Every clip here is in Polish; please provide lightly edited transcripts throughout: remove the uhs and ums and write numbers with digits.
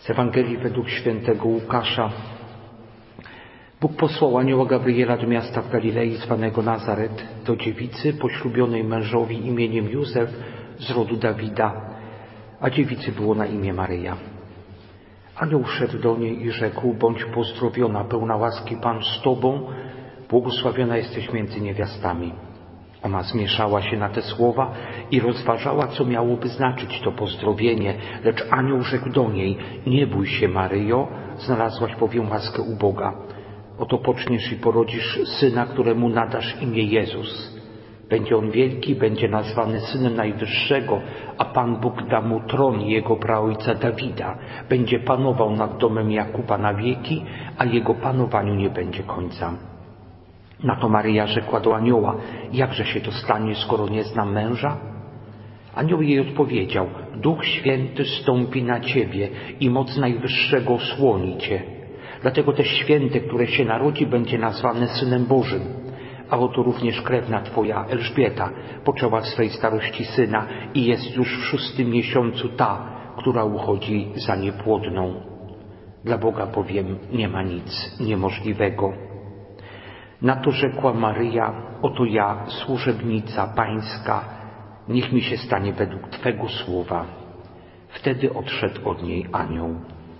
Z Ewangelii według świętego Łukasza. Bóg posłał anioła Gabriela do miasta w Galilei zwanego Nazaret, do dziewicy poślubionej mężowi imieniem Józef z rodu Dawida, a dziewicy było na imię Maryja. Anioł szedł do niej i rzekł: bądź pozdrowiona, pełna łaski, Pan z Tobą, błogosławiona jesteś między niewiastami. Ona zmieszała się na te słowa i rozważała, co miałoby znaczyć to pozdrowienie, lecz anioł rzekł do niej: nie bój się, Maryjo, znalazłaś bowiem łaskę u Boga. Oto poczniesz i porodzisz syna, któremu nadasz imię Jezus. Będzie on wielki, będzie nazwany Synem Najwyższego, a Pan Bóg da mu tron jego praojca Dawida. Będzie panował nad domem Jakuba na wieki, a jego panowaniu nie będzie końca. Na to Maryja rzekła do anioła: jakże się to stanie, skoro nie znam męża? Anioł jej odpowiedział: Duch Święty stąpi na ciebie i moc Najwyższego osłoni cię. Dlatego też święte, które się narodzi, będzie nazwane Synem Bożym. A oto również krewna twoja, Elżbieta, poczęła w swej starości syna i jest już w 6. miesiącu ta, która uchodzi za niepłodną. Dla Boga bowiem nie ma nic niemożliwego. Na to rzekła Maryja: oto ja, służebnica Pańska, niech mi się stanie według Twego słowa. Wtedy odszedł od niej anioł.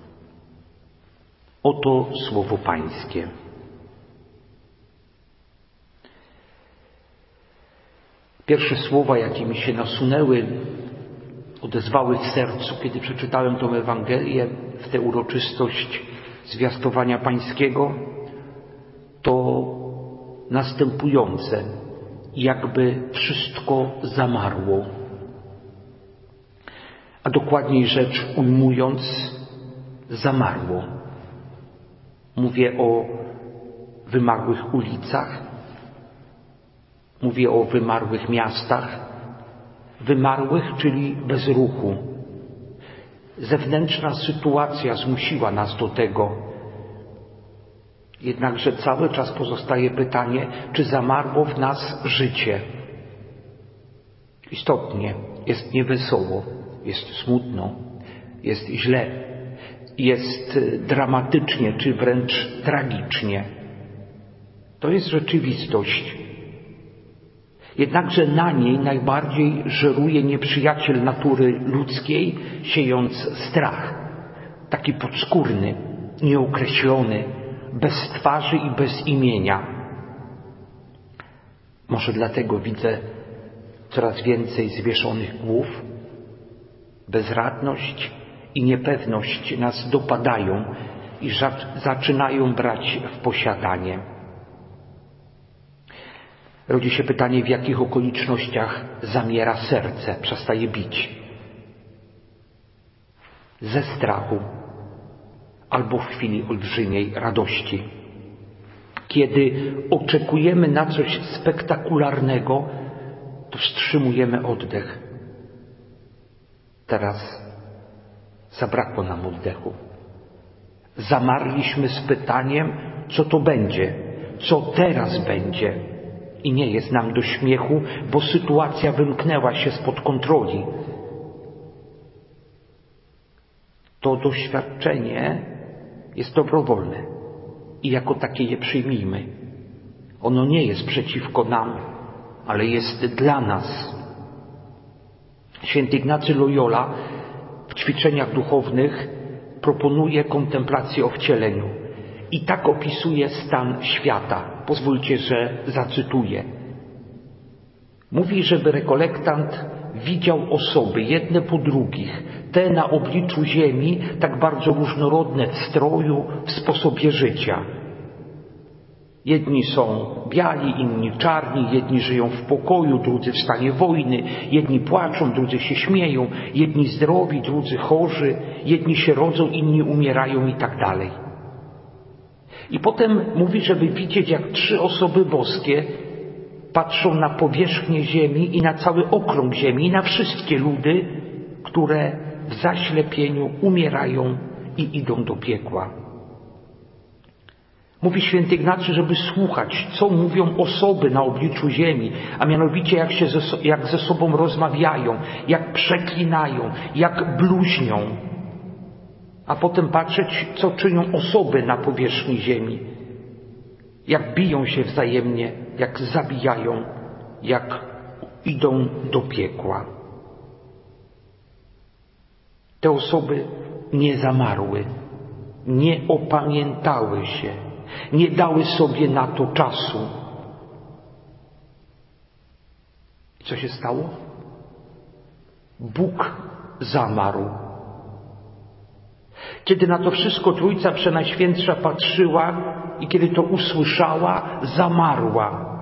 Oto słowo Pańskie. Pierwsze słowa, jakie mi się nasunęły, odezwały w sercu, kiedy przeczytałem tę Ewangelię, w tę uroczystość zwiastowania Pańskiego, to następujące: jakby wszystko zamarło. A dokładniej rzecz ujmując, zamarło. Mówię o wymarłych ulicach, mówię o wymarłych miastach, wymarłych, czyli bez ruchu. Zewnętrzna sytuacja zmusiła nas do tego. Jednakże cały czas pozostaje pytanie, czy zamarło w nas życie. Istotnie, jest niewesoło, jest smutno, jest źle, jest dramatycznie, czy wręcz tragicznie. To jest rzeczywistość. Jednakże na niej najbardziej żeruje nieprzyjaciel natury ludzkiej, siejąc strach. Taki podskórny, nieokreślony, bez twarzy i bez imienia. Może dlatego widzę coraz więcej zwieszonych głów. Bezradność i niepewność nas dopadają i zaczynają brać w posiadanie. Rodzi się pytanie, w jakich okolicznościach zamiera serce, przestaje bić. Ze strachu albo w chwili olbrzymiej radości. Kiedy oczekujemy na coś spektakularnego, to wstrzymujemy oddech. Teraz zabrakło nam oddechu. Zamarliśmy z pytaniem, co to będzie, co teraz będzie. I nie jest nam do śmiechu, bo sytuacja wymknęła się spod kontroli. To doświadczenie jest dobrowolne i jako takie je przyjmijmy. Ono nie jest przeciwko nam, ale jest dla nas. Święty Ignacy Loyola w ćwiczeniach duchownych proponuje kontemplację o wcieleniu i tak opisuje stan świata. Pozwólcie, że zacytuję. Mówi, żeby rekolektant widział osoby, jedne po drugich, te na obliczu ziemi, tak bardzo różnorodne w stroju, w sposobie życia. Jedni są biali, inni czarni, jedni żyją w pokoju, drudzy w stanie wojny, jedni płaczą, drudzy się śmieją, jedni zdrowi, drudzy chorzy, jedni się rodzą, inni umierają i tak dalej. I potem mówi, żeby widzieć, jak 3 osoby boskie patrzą na powierzchnię ziemi i na cały okrąg ziemi i na wszystkie ludy, które w zaślepieniu umierają i idą do piekła. Mówi święty Ignacy, żeby słuchać, co mówią osoby na obliczu ziemi, a mianowicie jak ze sobą rozmawiają, jak przeklinają, jak bluźnią. a potem patrzeć, co czynią osoby na powierzchni ziemi. Jak biją się wzajemnie, jak zabijają, jak idą do piekła. Te osoby nie zamarły, nie opamiętały się, nie dały sobie na to czasu. I co się stało? Bóg zamarł. Kiedy na to wszystko Trójca Przenajświętsza patrzyła i kiedy to usłyszała, zamarła.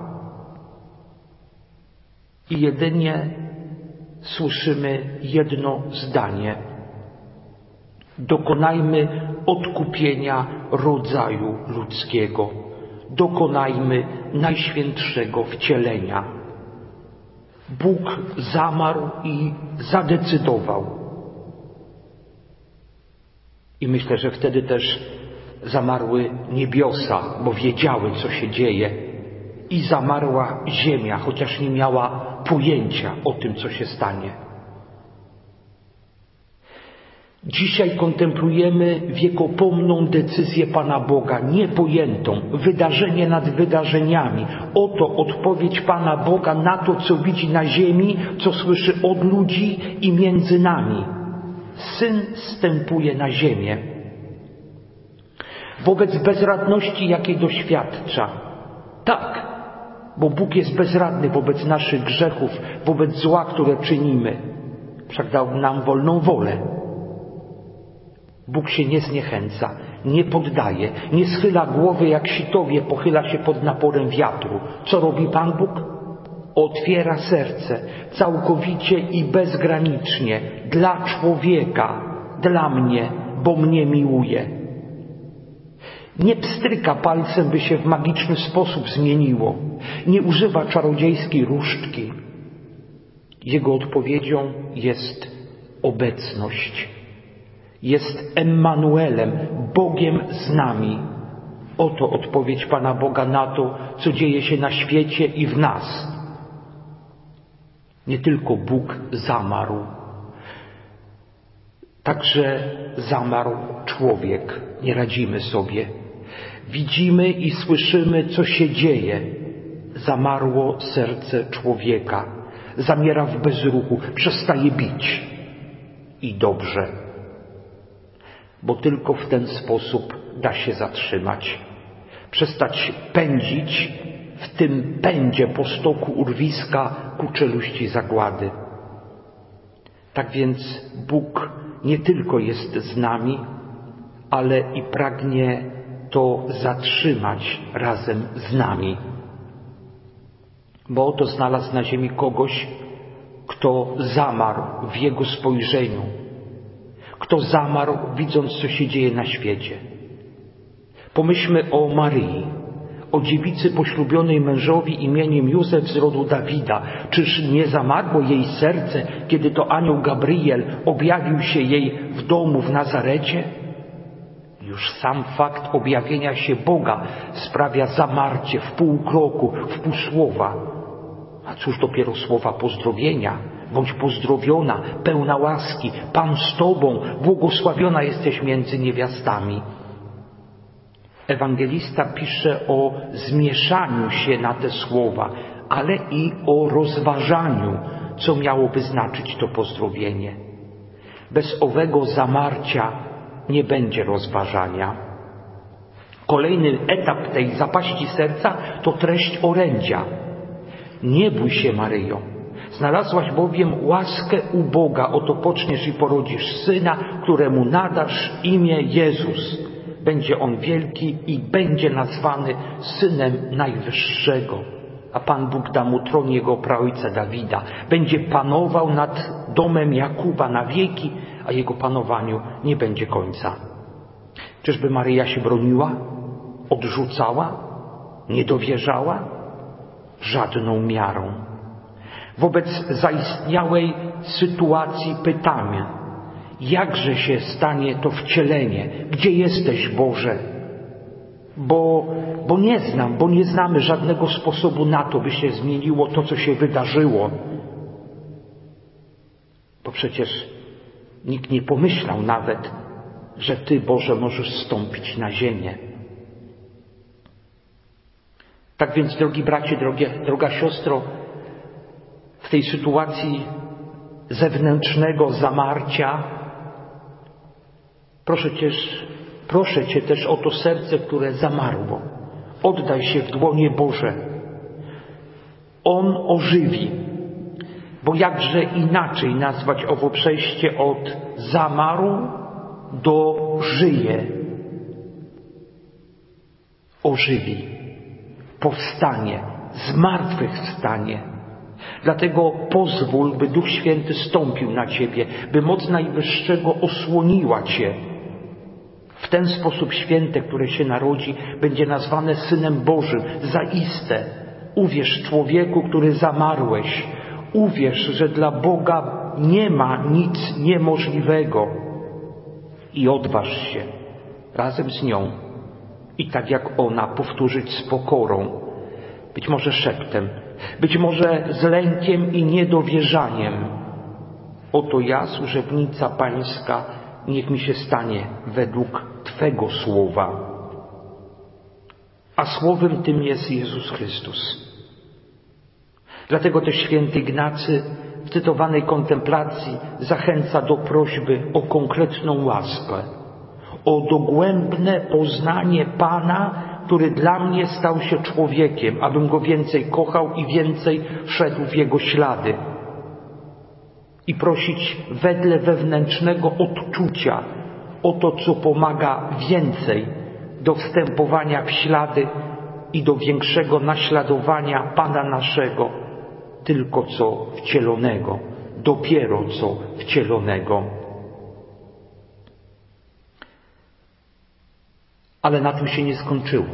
I jedynie słyszymy jedno zdanie. Dokonajmy odkupienia rodzaju ludzkiego. Dokonajmy najświętszego wcielenia. Bóg zamarł i zadecydował. I myślę, że wtedy też zamarły niebiosa, bo wiedziały, co się dzieje. I zamarła ziemia, chociaż nie miała pojęcia o tym, co się stanie. Dzisiaj kontemplujemy wiekopomną decyzję Pana Boga, niepojętą, wydarzenie nad wydarzeniami. Oto odpowiedź Pana Boga na to, co widzi na ziemi, co słyszy od ludzi i między nami. Syn zstępuje na ziemię. Wobec bezradności, jakiej doświadcza. Tak, bo Bóg jest bezradny wobec naszych grzechów, wobec zła, które czynimy. Wszak dał nam wolną wolę. Bóg się nie zniechęca, nie poddaje, nie schyla głowy jak sitowie pochyla się pod naporem wiatru. Co robi Pan Bóg? Otwiera serce całkowicie i bezgranicznie dla człowieka, dla mnie, bo mnie miłuje. Nie pstryka palcem, by się w magiczny sposób zmieniło. Nie używa czarodziejskiej różdżki. Jego odpowiedzią jest obecność. Jest Emmanuelem, Bogiem z nami. Oto odpowiedź Pana Boga na to, co dzieje się na świecie i w nas. Nie tylko Bóg zamarł, także zamarł człowiek. Nie radzimy sobie. Widzimy i słyszymy, co się dzieje. Zamarło serce człowieka. Zamiera w bezruchu, przestaje bić. I dobrze. Bo tylko w ten sposób da się zatrzymać. Przestać pędzić w tym pędzie po stoku urwiska ku czeluści zagłady. Tak więc Bóg nie tylko jest z nami, ale i pragnie to zatrzymać razem z nami. Bo oto znalazł na ziemi kogoś, kto zamarł w Jego spojrzeniu. Kto zamarł, widząc, co się dzieje na świecie. Pomyślmy o Maryi, o dziewicy poślubionej mężowi imieniem Józef z rodu Dawida. Czyż nie zamarło jej serce, kiedy to anioł Gabriel objawił się jej w domu w Nazarecie? Już sam fakt objawienia się Boga sprawia zamarcie w pół kroku, w pół słowa. A cóż dopiero słowa pozdrowienia. Bądź pozdrowiona, pełna łaski, Pan z Tobą, błogosławiona jesteś między niewiastami. Ewangelista pisze o zmieszaniu się na te słowa, ale i o rozważaniu, co miałoby znaczyć to pozdrowienie. Bez owego zamarcia nie będzie rozważania. Kolejny etap tej zapaści serca to treść orędzia. Nie bój się, Maryjo. Znalazłaś bowiem łaskę u Boga, oto poczniesz i porodzisz syna, któremu nadasz imię Jezus. Będzie on wielki i będzie nazwany Synem Najwyższego. A Pan Bóg da mu tron jego praojca Dawida. Będzie panował nad domem Jakuba na wieki, a jego panowaniu nie będzie końca. Czyżby Maryja się broniła? Odrzucała? Nie dowierzała? Żadną miarą. Wobec zaistniałej sytuacji pytamy, jakże się stanie to wcielenie? Gdzie jesteś, Boże? Bo nie znamy żadnego sposobu na to, by się zmieniło to, co się wydarzyło. Bo przecież nikt nie pomyślał nawet, że Ty, Boże, możesz zstąpić na ziemię. Tak więc, drogi bracie, droga siostro, w tej sytuacji zewnętrznego zamarcia proszę Cię też o to serce, które zamarło. Oddaj się w dłonie Boże. On ożywi. Bo jakże inaczej nazwać owo przejście od zamaru do żyje. Ożywi. Powstanie. Zmartwychwstanie. Dlatego pozwól, by Duch Święty stąpił na Ciebie, by moc Najwyższego osłoniła Cię. W ten sposób święte, które się narodzi, będzie nazwane Synem Bożym. Zaiste, uwierz człowieku, który zamarłeś. Uwierz, że dla Boga nie ma nic niemożliwego. I odważ się razem z nią i tak jak ona powtórzyć z pokorą, być może szeptem, być może z lękiem i niedowierzaniem. Oto ja, służebnica Pańska, niech mi się stanie według Twego słowa. A słowem tym jest Jezus Chrystus. Dlatego też święty Ignacy w cytowanej kontemplacji zachęca do prośby o konkretną łaskę, o dogłębne poznanie Pana, który dla mnie stał się człowiekiem, abym Go więcej kochał i więcej szedł w Jego ślady. I prosić wedle wewnętrznego odczucia o to, co pomaga więcej do wstępowania w ślady i do większego naśladowania Pana naszego, tylko co wcielonego, dopiero co wcielonego. Ale na tym się nie skończyło.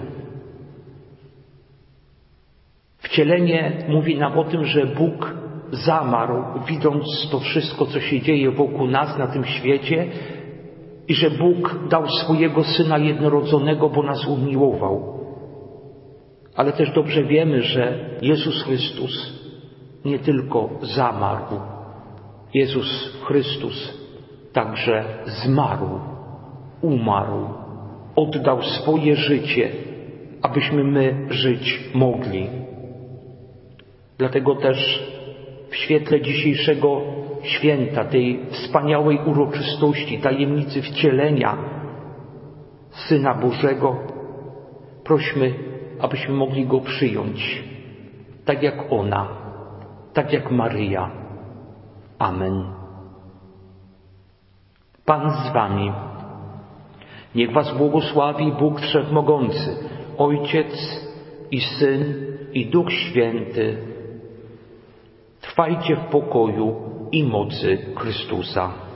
Wcielenie mówi nam o tym, że Bóg zamarł, widząc to wszystko, co się dzieje wokół nas na tym świecie, i że Bóg dał swojego Syna jednorodzonego, bo nas umiłował. Ale też dobrze wiemy, że Jezus Chrystus nie tylko zamarł. Jezus Chrystus także zmarł, umarł, oddał swoje życie, abyśmy my żyć mogli. Dlatego też w świetle dzisiejszego święta, tej wspaniałej uroczystości, tajemnicy wcielenia Syna Bożego, prośmy, abyśmy mogli Go przyjąć, tak jak ona, tak jak Maryja. Amen. Pan z wami. Niech was błogosławi Bóg Wszechmogący, Ojciec i Syn i Duch Święty. Trwajcie w pokoju i mocy Chrystusa.